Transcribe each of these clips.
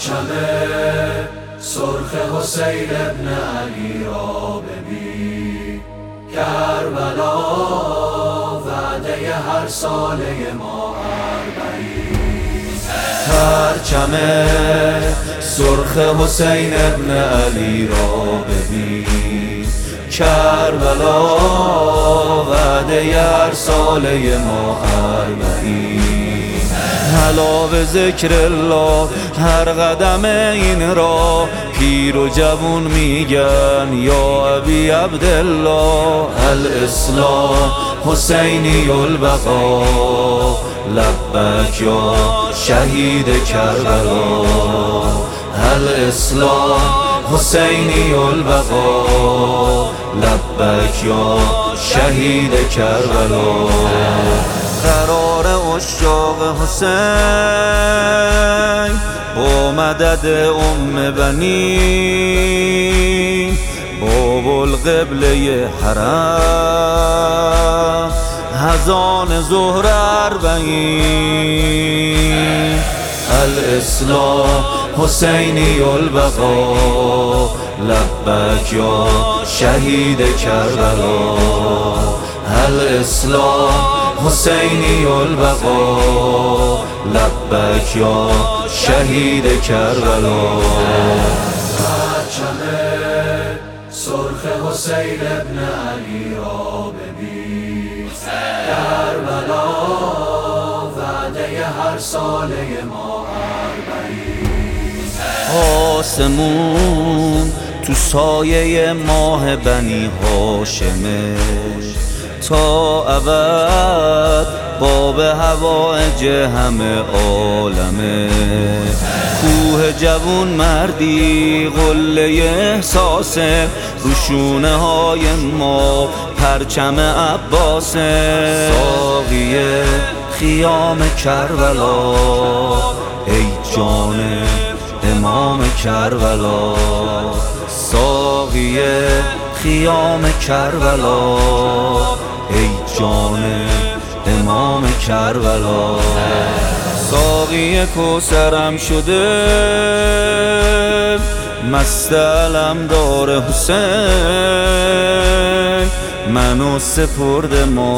پرچم سرخ حسین ابن علی را ببین، کربلا وعده هر ساله ما اربعین. پرچم سرخ حسین ابن علی را ببین، کربلا وعده هر ساله ما اربعین. حلا به ذکر الله هر قدم این را پیر و جوون میگن یا ابی عبدالله. الاسلام حسینی البقا، لبک یا شهید کربلا. الاسلام حسینی البقا، لبک یا شهید کربلا. قرار عشاق حسین با مدد بنی، باب القبله حرم اذان ظهر اربعین. الاسلام حسینی البقا، لبک یا شهید کربلا. الاسلام حسینی البقا، لبک یا شهید کربلا. پرچم سرخ حسین ابن علی را ببین، کربلا وعده هر ساله ما اربعین. آسمون تو سایه ماه بنی هاشمه، تا ابد باب هوایج همه عالمه. کوه جوون مردی قله احساسه، روشونه های ما پرچم عباسه. ساقی خیام کربلا، ای جان امام کربلا. ساقی خیام کربلا، ای جان امام کربلا. ساقی کوثرم شده مست علمدار حسین، منو سپرد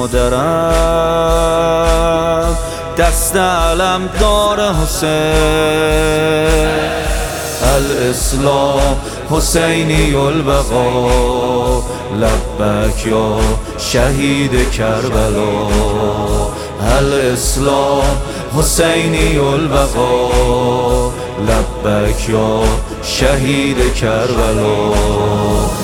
مادرم دست علمدار حسین. الاسلام حسینی البقا، لبک یا شهید کربلا. الاسلام حسینی البقا، لبک یا شهید کربلا.